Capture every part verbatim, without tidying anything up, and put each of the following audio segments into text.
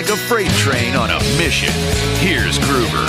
like a freight train on a mission. Here's Gruber.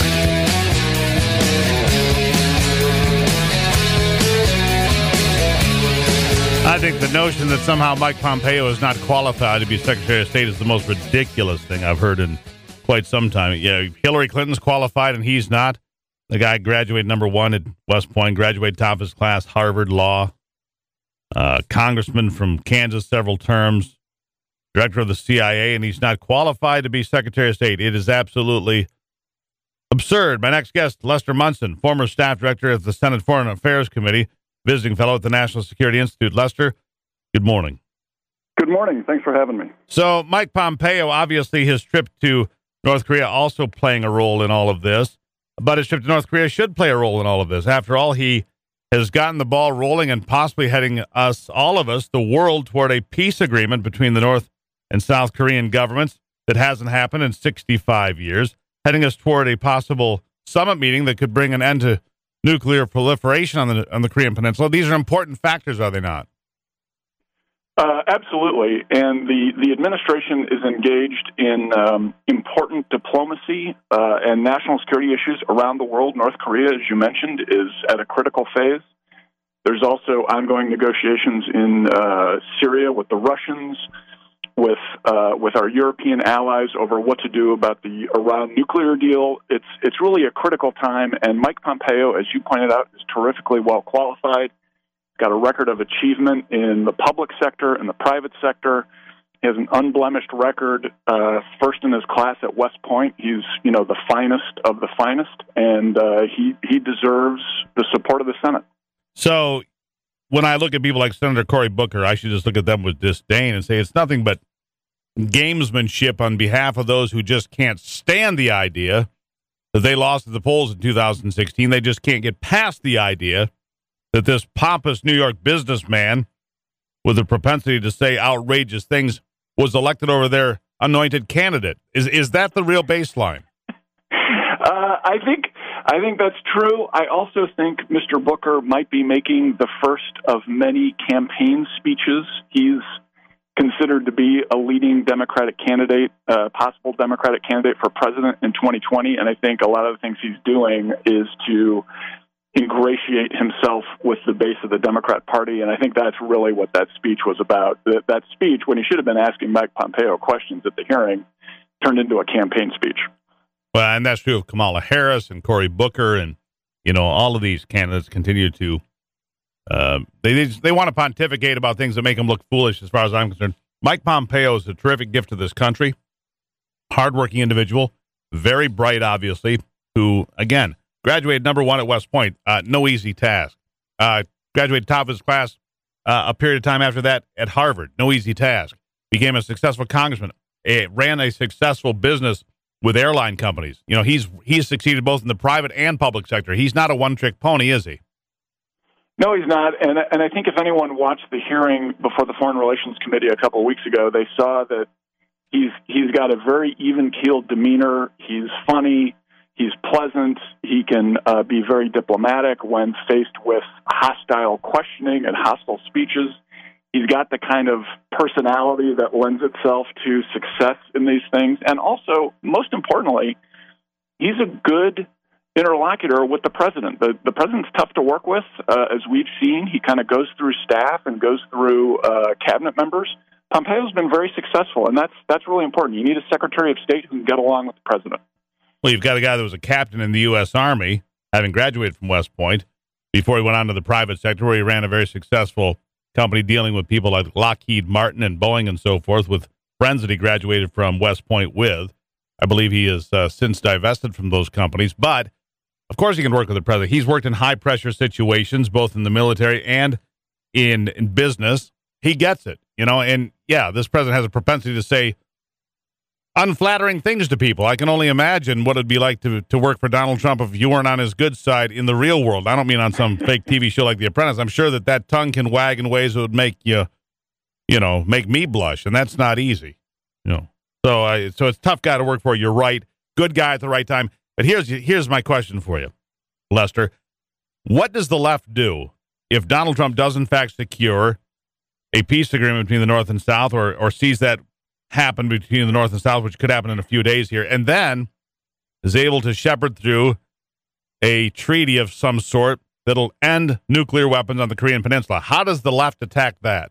I think the notion that somehow Mike Pompeo is not qualified to be Secretary of State is the most ridiculous thing I've heard in quite some time. Yeah, Hillary Clinton's qualified and he's not. The guy graduated number one at West Point, graduated top of his class, Harvard Law, uh, congressman from Kansas several terms, director of the C I A, and he's not qualified to be Secretary of State. It is absolutely absurd. My next guest, Lester Munson, former staff director at the Senate Foreign Affairs Committee, visiting fellow at the National Security Institute. Lester, good morning. Good morning. Thanks for having me. So Mike Pompeo, obviously his trip to North Korea also playing a role in all of this, but his trip to North Korea should play a role in all of this. After all, he has gotten the ball rolling and possibly heading us, all of us, the world, toward a peace agreement between the North and South Korean governments that hasn't happened in sixty-five years, heading us toward a possible summit meeting that could bring an end to nuclear proliferation on the on the Korean Peninsula. These are important factors, are they not? Uh, absolutely. And the, the administration is engaged in um, important diplomacy uh, and national security issues around the world. North Korea, as you mentioned, is at a critical phase. There's also ongoing negotiations in uh, Syria with the Russians, with uh, with our European allies over what to do about the Iran nuclear deal. It's it's really a critical time, and Mike Pompeo, as you pointed out, is terrifically well qualified. Got a record of achievement in the public sector and the private sector. He has an unblemished record, uh, first in his class at West Point. He's, you know, the finest of the finest, and uh, he he deserves the support of the Senate. So when I look at people like Senator Cory Booker, I should just look at them with disdain and say it's nothing but gamesmanship on behalf of those who just can't stand the idea that they lost at the polls in two thousand sixteen. They just can't get past the idea that this pompous New York businessman with a propensity to say outrageous things was elected over their anointed candidate. Is is that the real baseline? Uh, I think I think that's true. I also think Mister Booker might be making the first of many campaign speeches. He's considered to be a leading Democratic candidate, uh, possible Democratic candidate for president in twenty twenty, and I think a lot of the things he's doing is to ingratiate himself with the base of the Democrat Party, and I think that's really what that speech was about. That, that speech, when he should have been asking Mike Pompeo questions at the hearing, turned into a campaign speech. Well, and that's true of Kamala Harris and Cory Booker, and you know all of these candidates continue to uh, they they, they want to pontificate about things that make them look foolish. As far as I'm concerned, Mike Pompeo is a terrific gift to this country, hardworking individual, very bright, obviously, who again. Graduated number one at West Point. Uh, no easy task. Uh, graduated top of his class uh, a period of time after that at Harvard. No easy task. Became a successful congressman. It ran a successful business with airline companies. You know, he's he's succeeded both in the private and public sector. He's not a one-trick pony, is he? No, he's not. And and I think if anyone watched the hearing before the Foreign Relations Committee a couple of weeks ago, they saw that he's he's got a very even-keeled demeanor. He's funny. He's pleasant. He can uh, be very diplomatic when faced with hostile questioning and hostile speeches. He's got the kind of personality that lends itself to success in these things. And also, most importantly, he's a good interlocutor with the president. The, the president's tough to work with, uh, as we've seen. He kind of goes through staff and goes through uh, cabinet members. Pompeo's been very successful, and that's that's really important. You need a Secretary of State who can get along with the president. Well, you've got a guy that was a captain in the U S Army, having graduated from West Point, before he went on to the private sector, where he ran a very successful company dealing with people like Lockheed Martin and Boeing and so forth, with friends that he graduated from West Point with. I believe he has uh, since divested from those companies. But, of course, he can work with the president. He's worked in high-pressure situations, both in the military and in, in business. He gets it, you know. And, yeah, this president has a propensity to say unflattering things to people. I can only imagine what it'd be like to to work for Donald Trump if you weren't on his good side in the real world. I don't mean on some fake T V show like The Apprentice. I'm sure that that tongue can wag in ways that would make you, you know, make me blush, and that's not easy. You know, so I so it's a tough guy to work for. You're right, good guy at the right time. But here's here's my question for you, Lester. What does the left do if Donald Trump does in fact secure a peace agreement between the North and South, or or sees that happened between the North and South, which could happen in a few days here, and then is able to shepherd through a treaty of some sort that'll end nuclear weapons on the Korean Peninsula. How does the left attack that?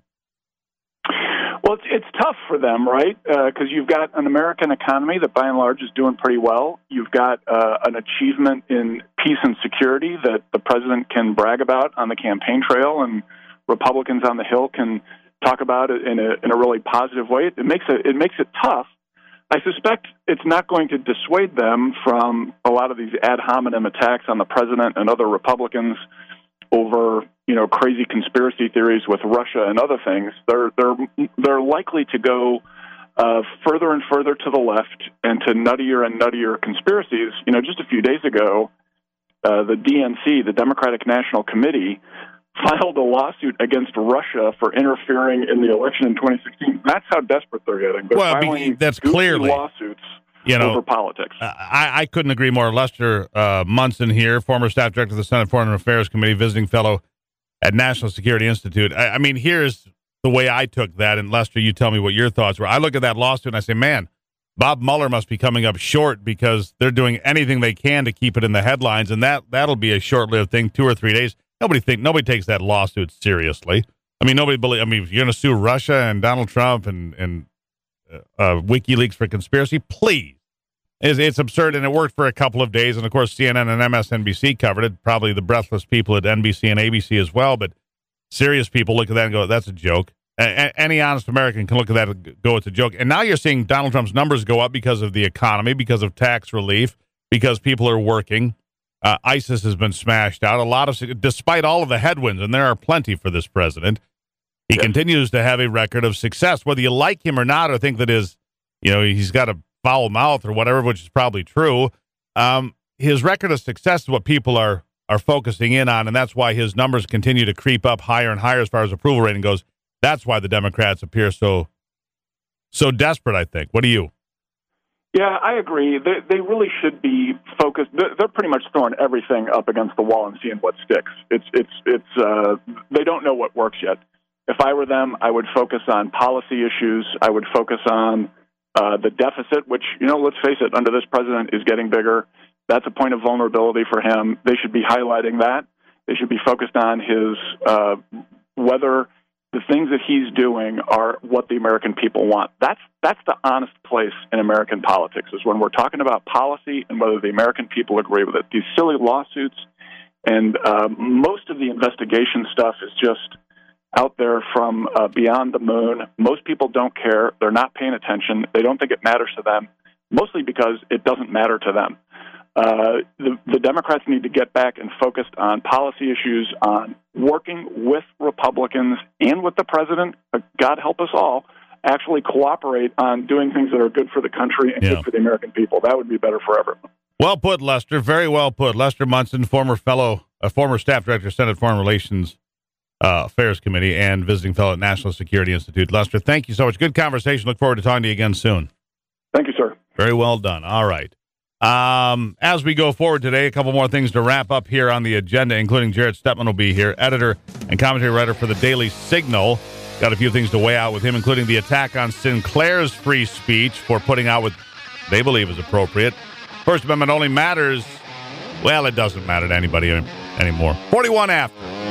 Well, it's, it's tough for them, right? Because uh, you've got an American economy that, by and large, is doing pretty well. You've got uh, an achievement in peace and security that the president can brag about on the campaign trail, and Republicans on the Hill can talk about it in a in a really positive way. It makes it it makes it tough. I suspect it's not going to dissuade them from a lot of these ad hominem attacks on the president and other Republicans over, you know, crazy conspiracy theories with Russia and other things. They're they're they're likely to go uh, further and further to the left and to nuttier and nuttier conspiracies. You know, just a few days ago, uh, the D N C, the Democratic National Committee, filed a lawsuit against Russia for interfering in the election in twenty sixteen. That's how desperate they're getting. They're well, filing that's clearly lawsuits. You know, over politics. I, I couldn't agree more. Lester uh, Munson here, former staff director of the Senate Foreign Affairs Committee, visiting fellow at National Security Institute. I, I mean, here's the way I took that, and Lester, you tell me what your thoughts were. I look at that lawsuit and I say, man, Bob Mueller must be coming up short because they're doing anything they can to keep it in the headlines, and that, that'll be a short-lived thing, two or three days. Nobody think nobody takes that lawsuit seriously. I mean, nobody believe. I mean, if you're going to sue Russia and Donald Trump and, and uh, uh, WikiLeaks for conspiracy, please. It's, it's absurd, and it worked for a couple of days. And, of course, C N N and M S N B C covered it, probably the breathless people at N B C and A B C as well. But serious people look at that and go, that's a joke. A- a- any honest American can look at that and go, it's a joke. And now you're seeing Donald Trump's numbers go up because of the economy, because of tax relief, because people are working. Uh, ISIS has been smashed out. A lot of, despite all of the headwinds, and there are plenty for this president, he yes. continues to have a record of success. Whether you like him or not, or think that his, you know, he's got a foul mouth or whatever, which is probably true. Um, his record of success is what people are are focusing in on, and that's why his numbers continue to creep up higher and higher as far as approval rating goes. That's why the Democrats appear so so desperate, I think. What do you? Yeah, I agree. They, they really should be focused. They're, they're pretty much throwing everything up against the wall and seeing what sticks. It's it's it's. Uh, they don't know what works yet. If I were them, I would focus on policy issues. I would focus on uh, the deficit, which, you know, let's face it, under this president is getting bigger. That's a point of vulnerability for him. They should be highlighting that. They should be focused on his uh, whether the things that he's doing are what the American people want. That's that's the honest place in American politics, is when we're talking about policy and whether the American people agree with it. These silly lawsuits and uh, most of the investigation stuff is just out there from uh, beyond the moon. Most people don't care. They're not paying attention. They don't think it matters to them, mostly because it doesn't matter to them. Uh, the, the Democrats need to get back and focus on policy issues, on working with Republicans and with the president, uh, God help us all, actually cooperate on doing things that are good for the country and yeah. good for the American people. That would be better for everyone. Well put, Lester. Very well put. Lester Munson, former fellow, uh, former staff director, Senate Foreign Relations uh, Affairs Committee, and visiting fellow at National Security Institute. Lester, thank you so much. Good conversation. Look forward to talking to you again soon. Thank you, sir. Very well done. All right. Um, as we go forward today, a couple more things to wrap up here on the agenda, including Jared Stepman will be here, editor and commentary writer for the Daily Signal. Got a few things to weigh out with him, including the attack on Sinclair's free speech for putting out what they believe is appropriate. First Amendment only matters, well, it doesn't matter to anybody anymore. forty-one after.